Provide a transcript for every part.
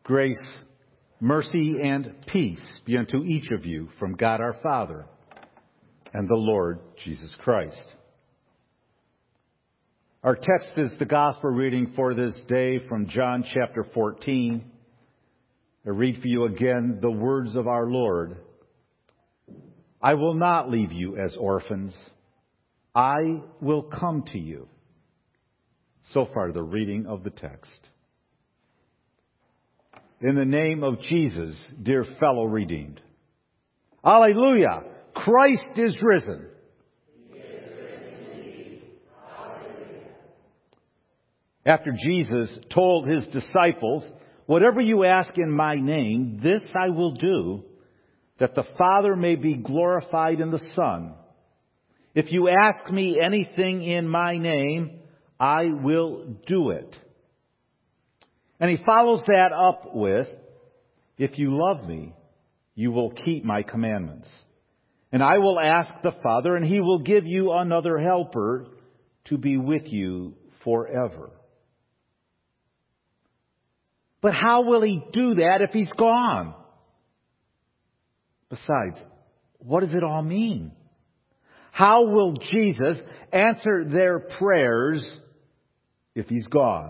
Grace, mercy, and peace be unto each of you from God our Father and the Lord Jesus Christ. Our text is the gospel reading for this day from John chapter 14. I read for you again the words of our Lord. I will not leave you as orphans. I will come to you. So far, the reading of the text. In the name of Jesus, dear fellow redeemed. Alleluia! Christ is risen. He is risen indeed. Alleluia. After Jesus told his disciples, whatever you ask in my name, this I will do, that the Father may be glorified in the Son. If you ask me anything in my name, I will do it. And he follows that up with, if you love me, you will keep my commandments. And I will ask the Father, and he will give you another helper to be with you forever. But how will he do that if he's gone? Besides, what does it all mean? How will Jesus answer their prayers if he's gone?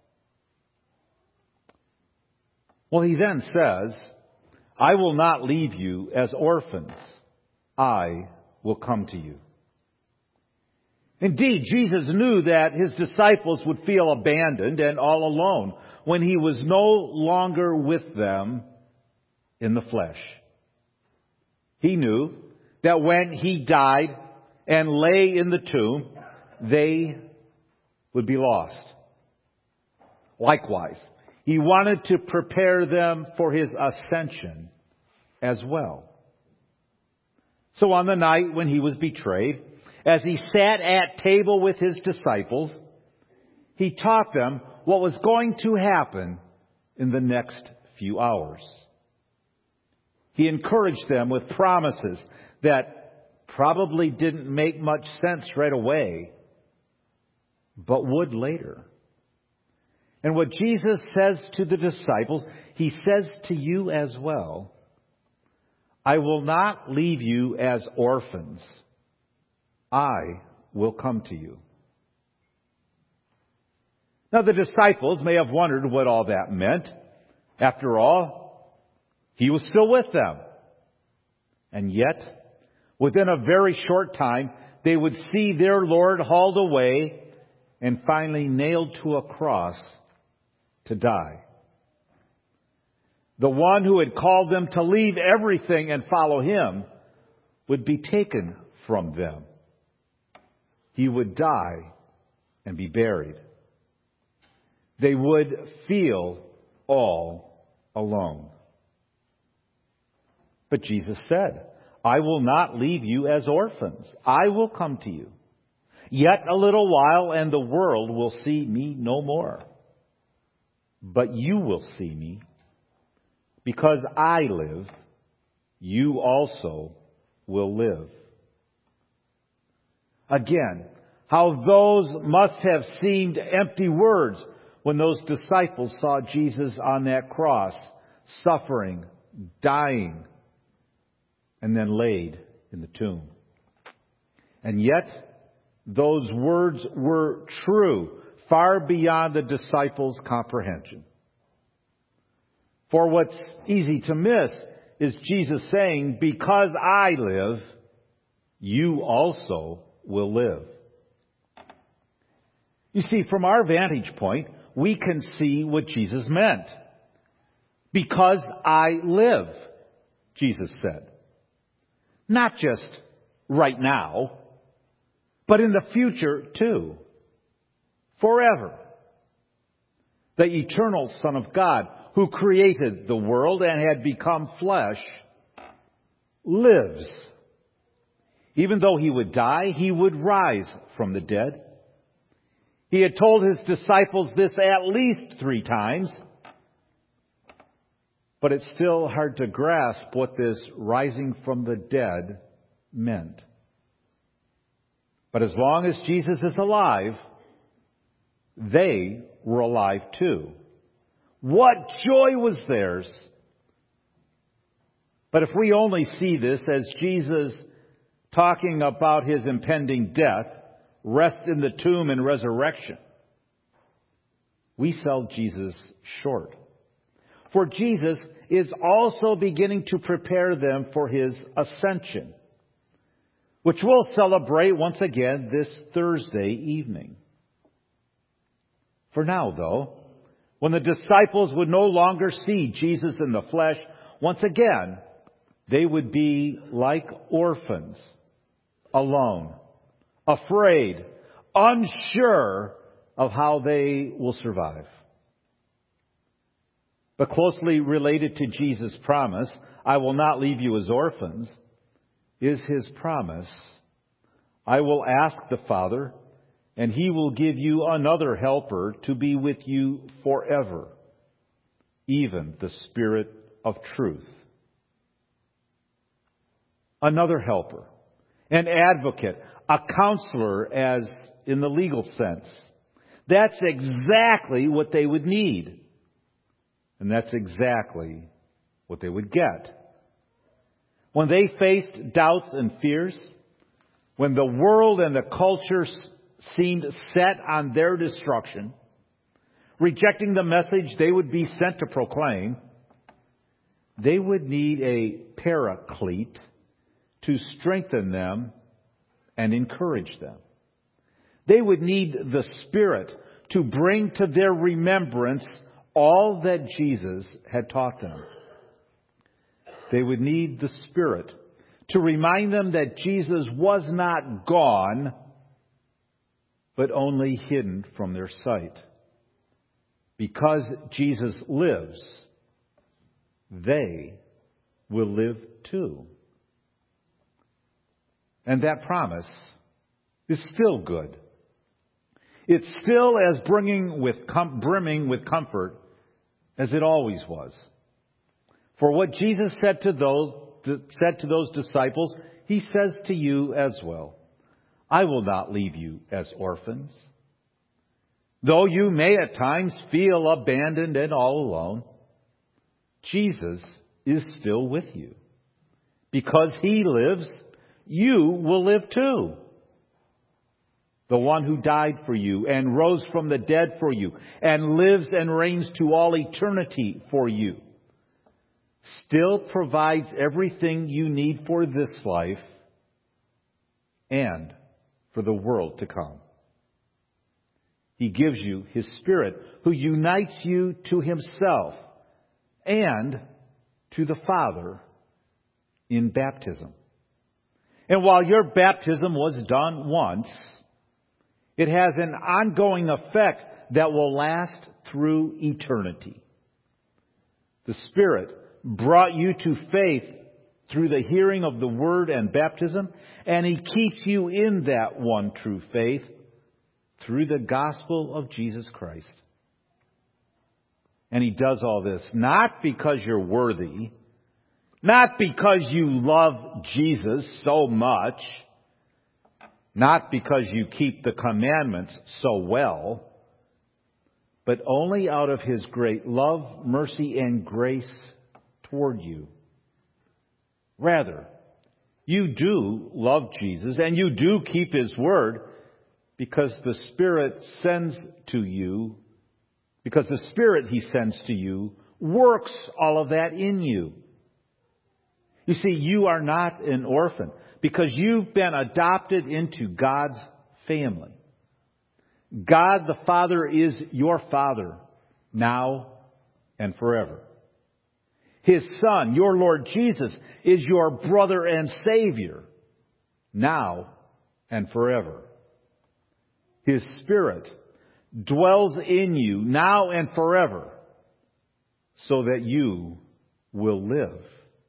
Well, he then says, I will not leave you as orphans. I will come to you. Indeed, Jesus knew that his disciples would feel abandoned and all alone when he was no longer with them in the flesh. He knew that when he died and lay in the tomb, they would be lost. Likewise, he wanted to prepare them for his ascension as well. So on the night when he was betrayed, as he sat at table with his disciples, he taught them what was going to happen in the next few hours. He encouraged them with promises that probably didn't make much sense right away, but would later. And what Jesus says to the disciples, he says to you as well. I will not leave you as orphans. I will come to you. Now the disciples may have wondered what all that meant. After all, he was still with them. And yet, within a very short time, they would see their Lord hauled away and finally nailed to a cross to die. The one who had called them to leave everything and follow him would be taken from them. He would die and be buried. They would feel all alone. But Jesus said, I will not leave you as orphans. I will come to you. Yet a little while and the world will see me no more. But you will see me. Because I live, you also will live. Again, how those must have seemed empty words when those disciples saw Jesus on that cross, suffering, dying, and then laid in the tomb. And yet, those words were true, far beyond the disciples' comprehension. For what's easy to miss is Jesus saying, because I live, you also will live. You see, from our vantage point, we can see what Jesus meant. Because I live, Jesus said. Not just right now, but in the future too. Forever. The eternal Son of God, who created the world and had become flesh, lives. Even though he would die, he would rise from the dead. He had told his disciples this at least 3 times. But it's still hard to grasp what this rising from the dead meant. But as long as Jesus is alive, they were alive too. What joy was theirs! But if we only see this as Jesus talking about his impending death, rest in the tomb and resurrection, we sell Jesus short. For Jesus is also beginning to prepare them for his ascension, which we'll celebrate once again this Thursday evening. For now, though, when the disciples would no longer see Jesus in the flesh, once again, they would be like orphans, alone, afraid, unsure of how they will survive. But closely related to Jesus' promise, I will not leave you as orphans, is his promise, I will ask the Father, and he will give you another helper to be with you forever, even the Spirit of truth. Another helper, an advocate, a counselor as in the legal sense. That's exactly what they would need. And that's exactly what they would get. When they faced doubts and fears, when the world and the culture seemed set on their destruction, rejecting the message they would be sent to proclaim, they would need a paraclete to strengthen them and encourage them. They would need the Spirit to bring to their remembrance all that Jesus had taught them. They would need the Spirit to remind them that Jesus was not gone, but only hidden from their sight. Because Jesus lives, they will live too. And that promise is still good. It's still as brimming with comfort as it always was. For what Jesus said to those disciples, he says to you as well. I will not leave you as orphans. Though you may at times feel abandoned and all alone, Jesus is still with you. Because he lives, you will live too. The one who died for you and rose from the dead for you and lives and reigns to all eternity for you still provides everything you need for this life and for the world to come. He gives you his Spirit who unites you to himself and to the Father in baptism. And while your baptism was done once, it has an ongoing effect that will last through eternity. The Spirit brought you to faith through the hearing of the Word and baptism, and he keeps you in that one true faith through the gospel of Jesus Christ. And he does all this not because you're worthy, not because you love Jesus so much, not because you keep the commandments so well, but only out of his great love, mercy, and grace toward you. Rather, you do love Jesus and you do keep his word because the Spirit sends to you, because the Spirit he sends to you works all of that in you. You see, you are not an orphan because you've been adopted into God's family. God the Father is your Father now and forever. His Son, your Lord Jesus, is your brother and Savior now and forever. His Spirit dwells in you now and forever so that you will live.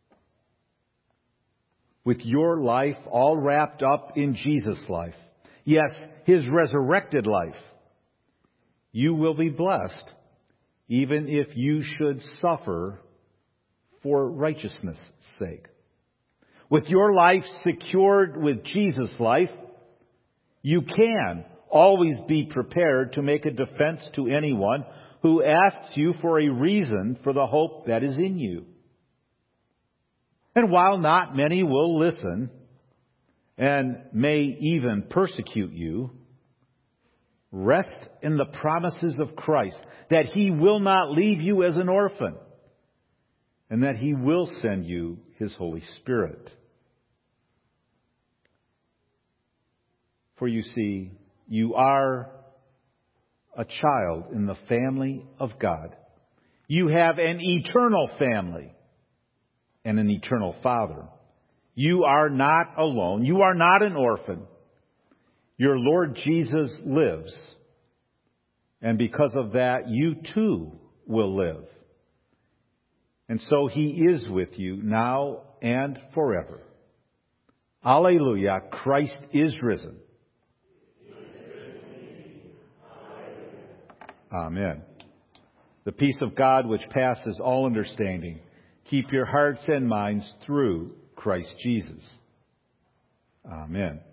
With your life all wrapped up in Jesus' life, yes, his resurrected life, you will be blessed even if you should suffer for righteousness' sake. With your life secured with Jesus' life, you can always be prepared to make a defense to anyone who asks you for a reason for the hope that is in you. And while not many will listen, and may even persecute you, rest in the promises of Christ, that He will not leave you as an orphan, and that He will send you His Holy Spirit. For you see, you are a child in the family of God. You have an eternal family and an eternal Father. You are not alone. You are not an orphan. Your Lord Jesus lives. And because of that, you too will live. And so He is with you now and forever. Alleluia, Christ is risen. Amen. The peace of God which passes all understanding, keep your hearts and minds through Christ Jesus. Amen.